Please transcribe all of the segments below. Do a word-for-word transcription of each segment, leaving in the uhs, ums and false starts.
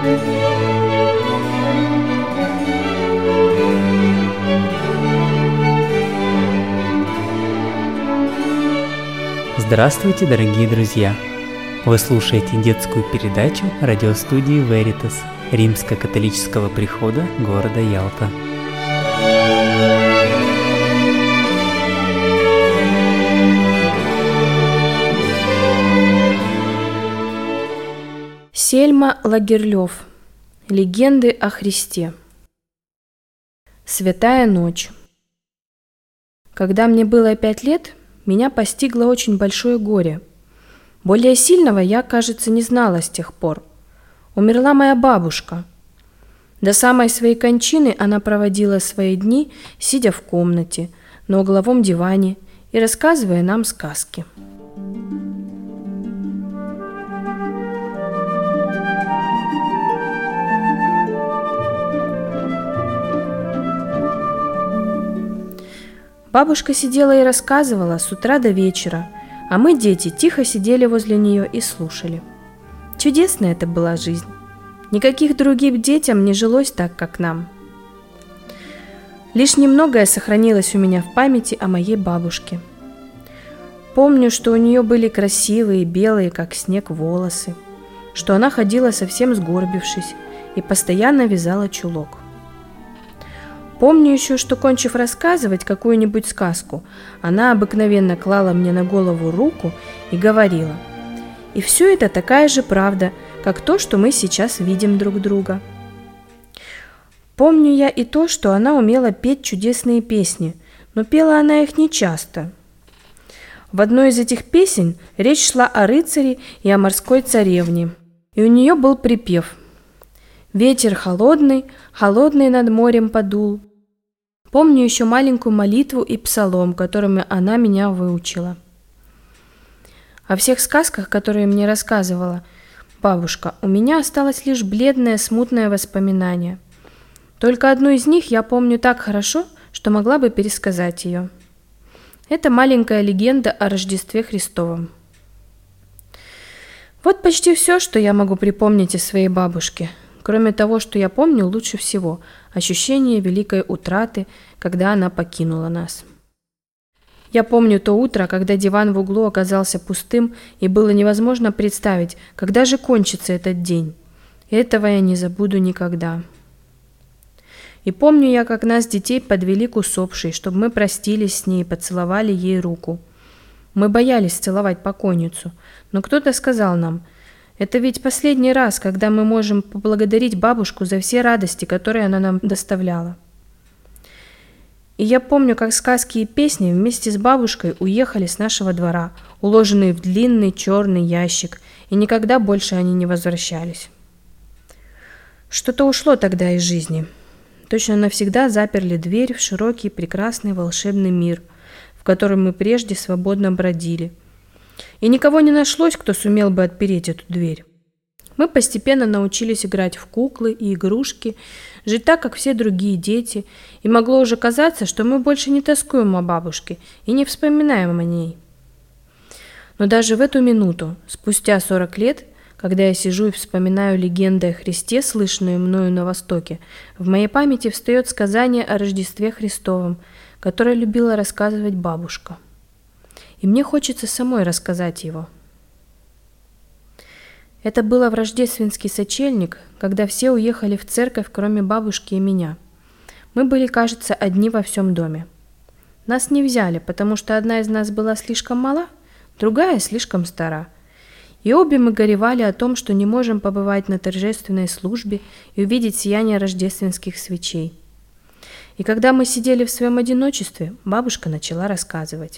Здравствуйте, дорогие друзья! Вы слушаете детскую передачу радиостудии Veritas Римско-католического прихода города Ялта. Сельма Лагерлёв. Легенды о Христе. Святая ночь. Когда мне было пять лет, меня постигло очень большое горе. Более сильного я, кажется, не знала с тех пор. Умерла моя бабушка. До самой своей кончины она проводила свои дни, сидя в комнате, на угловом диване и рассказывая нам сказки. Бабушка сидела и рассказывала с утра до вечера, а мы, дети, тихо сидели возле нее и слушали. Чудесная это была жизнь. Никаких других детям не жилось так, как нам. Лишь немногое сохранилось у меня в памяти о моей бабушке. Помню, что у нее были красивые, белые, как снег, волосы, что она ходила совсем сгорбившись и постоянно вязала чулок. Помню еще, что, кончив рассказывать какую-нибудь сказку, она обыкновенно клала мне на голову руку и говорила: «И все это такая же правда, как то, что мы сейчас видим друг друга». Помню я и то, что она умела петь чудесные песни, но пела она их нечасто. В одной из этих песен речь шла о рыцаре и о морской царевне, и у нее был припев: «Ветер холодный, холодный над морем подул». Помню еще маленькую молитву и псалом, которыми она меня выучила. О всех сказках, которые мне рассказывала бабушка, у меня осталось лишь бледное, смутное воспоминание. Только одну из них я помню так хорошо, что могла бы пересказать ее. Это маленькая легенда о Рождестве Христовом. Вот почти все, что я могу припомнить о своей бабушке. Кроме того, что я помню лучше всего – ощущение великой утраты, когда она покинула нас. Я помню то утро, когда диван в углу оказался пустым, и было невозможно представить, когда же кончится этот день. Этого я не забуду никогда. И помню я, как нас, детей, подвели к усопшей, чтобы мы простились с ней и поцеловали ей руку. Мы боялись целовать покойницу, но кто-то сказал нам: «Это ведь последний раз, когда мы можем поблагодарить бабушку за все радости, которые она нам доставляла». И я помню, как сказки и песни вместе с бабушкой уехали с нашего двора, уложенные в длинный черный ящик, и никогда больше они не возвращались. Что-то ушло тогда из жизни. Точно навсегда заперли дверь в широкий, прекрасный, волшебный мир, в котором мы прежде свободно бродили. И никого не нашлось, кто сумел бы отпереть эту дверь. Мы постепенно научились играть в куклы и игрушки, жить так, как все другие дети, и могло уже казаться, что мы больше не тоскуем о бабушке и не вспоминаем о ней. Но даже в эту минуту, спустя сорок лет, когда я сижу и вспоминаю легенды о Христе, слышанные мною на Востоке, в моей памяти встает сказание о Рождестве Христовом, которое любила рассказывать бабушка. И мне хочется самой рассказать его. Это было в рождественский сочельник, когда все уехали в церковь, кроме бабушки и меня. Мы были, кажется, одни во всем доме. Нас не взяли, потому что одна из нас была слишком мала, другая слишком стара. И обе мы горевали о том, что не можем побывать на торжественной службе и увидеть сияние рождественских свечей. И когда мы сидели в своем одиночестве, бабушка начала рассказывать.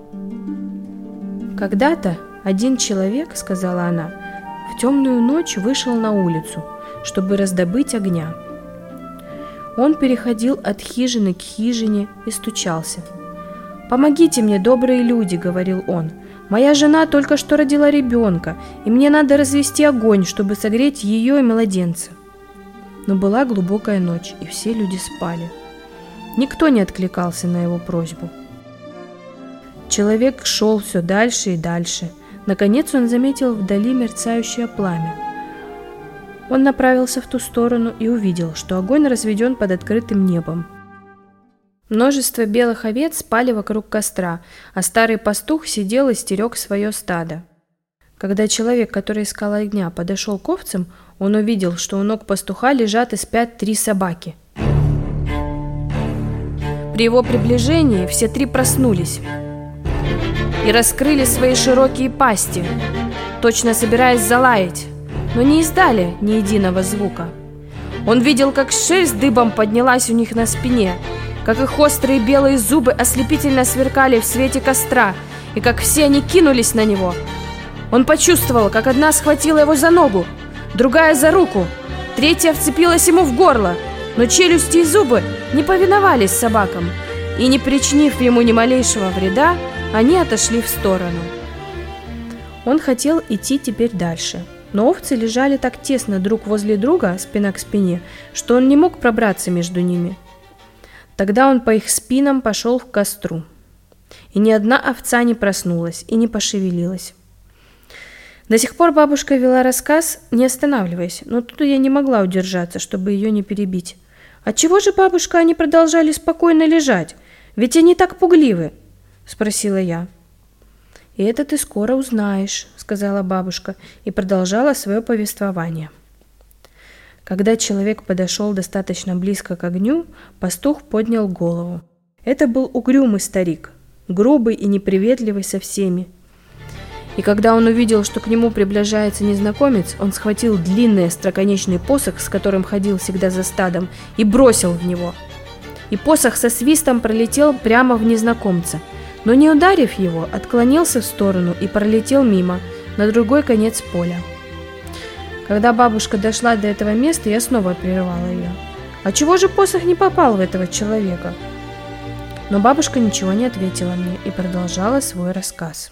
«Когда-то один человек, — сказала она, — в темную ночь вышел на улицу, чтобы раздобыть огня. Он переходил от хижины к хижине и стучался. «Помогите мне, добрые люди, — говорил он, — моя жена только что родила ребенка, и мне надо развести огонь, чтобы согреть ее и младенца». Но была глубокая ночь, и все люди спали. Никто не откликался на его просьбу. Человек шел все дальше и дальше. Наконец он заметил вдали мерцающее пламя. Он направился в ту сторону и увидел, что огонь разведен под открытым небом. Множество белых овец спали вокруг костра, а старый пастух сидел и стерег свое стадо. Когда человек, который искал огня, подошел к овцам, он увидел, что у ног пастуха лежат и спят три собаки. При его приближении все три проснулись и раскрыли свои широкие пасти, точно собираясь залаять, но не издали ни единого звука. Он видел, как шерсть дыбом поднялась у них на спине, как их острые белые зубы ослепительно сверкали в свете костра, и как все они кинулись на него. Он почувствовал, как одна схватила его за ногу, другая за руку, третья вцепилась ему в горло, но челюсти и зубы не повиновались собакам, и, не причинив ему ни малейшего вреда, они отошли в сторону. Он хотел идти теперь дальше, но овцы лежали так тесно друг возле друга, спина к спине, что он не мог пробраться между ними. Тогда он по их спинам пошел к костру, и ни одна овца не проснулась и не пошевелилась. До сих пор бабушка вела рассказ, не останавливаясь, но тут я не могла удержаться, чтобы ее не перебить. «Отчего же, бабушка, они продолжали спокойно лежать? Ведь они так пугливы?» – спросила я. «И это ты скоро узнаешь», – сказала бабушка и продолжала свое повествование. Когда человек подошел достаточно близко к огню, пастух поднял голову. Это был угрюмый старик, грубый и неприветливый со всеми. И когда он увидел, что к нему приближается незнакомец, он схватил длинный остроконечный посох, с которым ходил всегда за стадом, и бросил в него. И посох со свистом пролетел прямо в незнакомца, но, не ударив его, отклонился в сторону и пролетел мимо, на другой конец поля. Когда бабушка дошла до этого места, я снова прервала ее. «А чего же посох не попал в этого человека?» Но бабушка ничего не ответила мне и продолжала свой рассказ.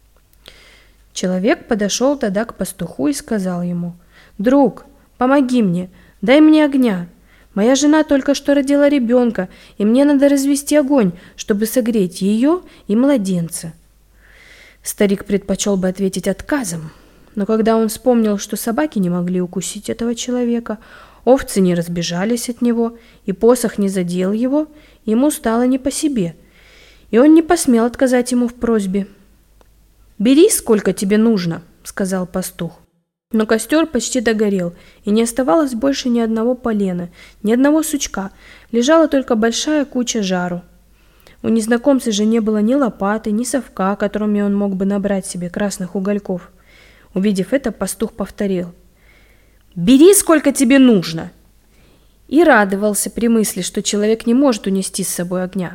Человек подошел тогда к пастуху и сказал ему: «Друг, помоги мне, дай мне огня. Моя жена только что родила ребенка, и мне надо развести огонь, чтобы согреть ее и младенца». Старик предпочел бы ответить отказом, но когда он вспомнил, что собаки не могли укусить этого человека, овцы не разбежались от него, и посох не задел его, ему стало не по себе, и он не посмел отказать ему в просьбе. «Бери, сколько тебе нужно», — сказал пастух. Но костер почти догорел, и не оставалось больше ни одного полена, ни одного сучка, лежала только большая куча жару. У незнакомца же не было ни лопаты, ни совка, которыми он мог бы набрать себе красных угольков. Увидев это, пастух повторил: «Бери, сколько тебе нужно!» и радовался при мысли, что человек не может унести с собой огня.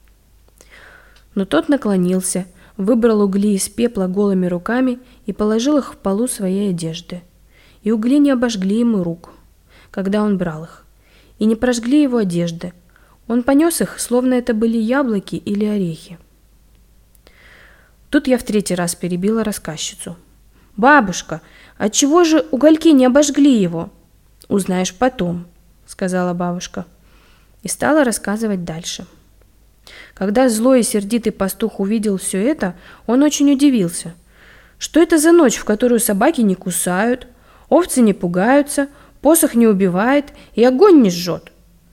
Но тот наклонился, выбрал угли из пепла голыми руками и положил их в полу своей одежды. И угли не обожгли ему рук, когда он брал их, и не прожгли его одежды. Он понес их, словно это были яблоки или орехи. Тут я в третий раз перебила рассказчицу. «Бабушка, отчего же угольки не обожгли его?» «Узнаешь потом», — сказала бабушка, и стала рассказывать дальше. Когда злой и сердитый пастух увидел все это, он очень удивился. Что это за ночь, в которую собаки не кусают, овцы не пугаются, посох не убивает и огонь не жжет?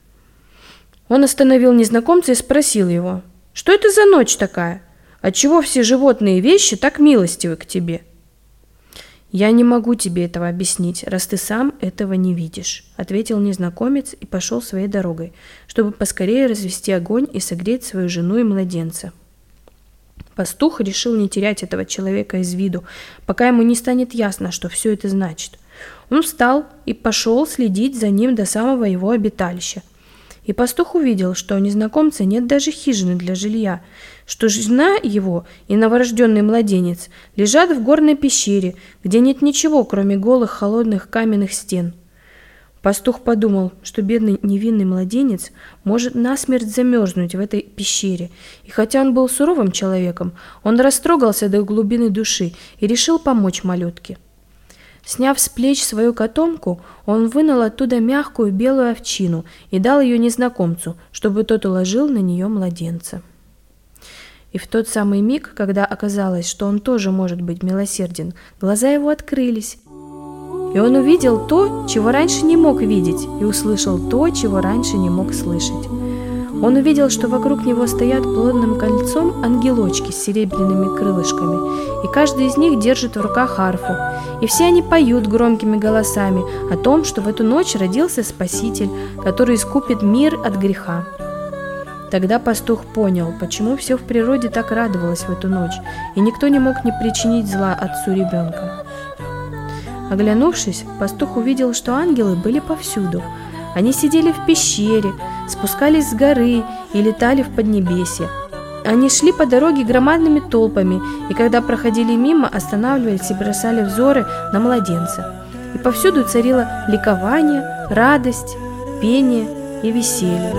Он остановил незнакомца и спросил его: «Что это за ночь такая? Отчего все животные и вещи так милостивы к тебе?» «Я не могу тебе этого объяснить, раз ты сам этого не видишь», — ответил незнакомец и пошел своей дорогой, чтобы поскорее развести огонь и согреть свою жену и младенца. Пастух решил не терять этого человека из виду, пока ему не станет ясно, что все это значит. Он встал и пошел следить за ним до самого его обиталища. И пастух увидел, что у незнакомца нет даже хижины для жилья, что жена его и новорожденный младенец лежат в горной пещере, где нет ничего, кроме голых холодных каменных стен. Пастух подумал, что бедный невинный младенец может насмерть замерзнуть в этой пещере, и хотя он был суровым человеком, он растрогался до глубины души и решил помочь малютке. Сняв с плеч свою котомку, он вынул оттуда мягкую белую овчину и дал ее незнакомцу, чтобы тот уложил на нее младенца. И в тот самый миг, когда оказалось, что он тоже может быть милосерден, глаза его открылись, И он увидел то, чего раньше не мог видеть, и услышал то, чего раньше не мог слышать. Он увидел, что вокруг него стоят плотным кольцом ангелочки с серебряными крылышками, и каждый из них держит в руках арфу, и все они поют громкими голосами о том, что в эту ночь родился Спаситель, который искупит мир от греха. Тогда пастух понял, почему все в природе так радовалось в эту ночь, и никто не мог не причинить зла отцу ребенка. Оглянувшись, пастух увидел, что ангелы были повсюду. Они сидели в пещере, спускались с горы и летали в поднебесье. Они шли по дороге громадными толпами, и когда проходили мимо, останавливались и бросали взоры на младенца. И повсюду царило ликование, радость, пение и веселье.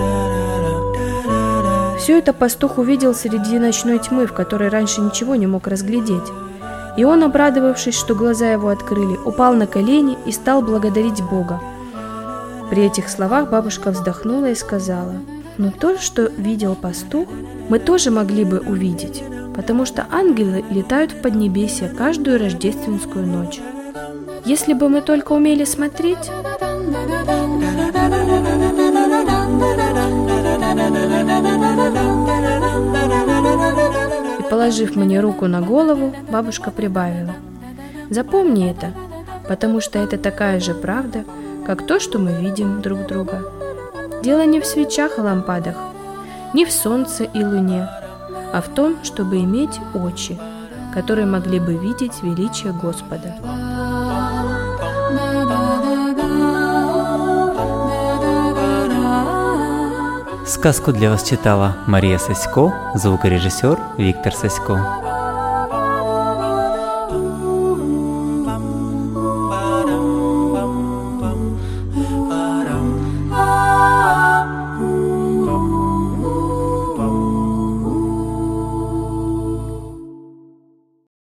Все это пастух увидел среди ночной тьмы, в которой раньше ничего не мог разглядеть. И он, обрадовавшись, что глаза его открыли, упал на колени и стал благодарить Бога. При этих словах бабушка вздохнула и сказала: «Но то, что видел пастух, мы тоже могли бы увидеть, потому что ангелы летают в поднебесье каждую рождественскую ночь. Если бы мы только умели смотреть...» И, положив мне руку на голову, бабушка прибавила: «Запомни это, потому что это такая же правда, как то, что мы видим друг друга. Дело не в свечах и лампадах, не в солнце и луне, а в том, чтобы иметь очи, которые могли бы видеть величие Господа». Сказку для вас читала Мария Сасько, звукорежиссер Виктор Сасько.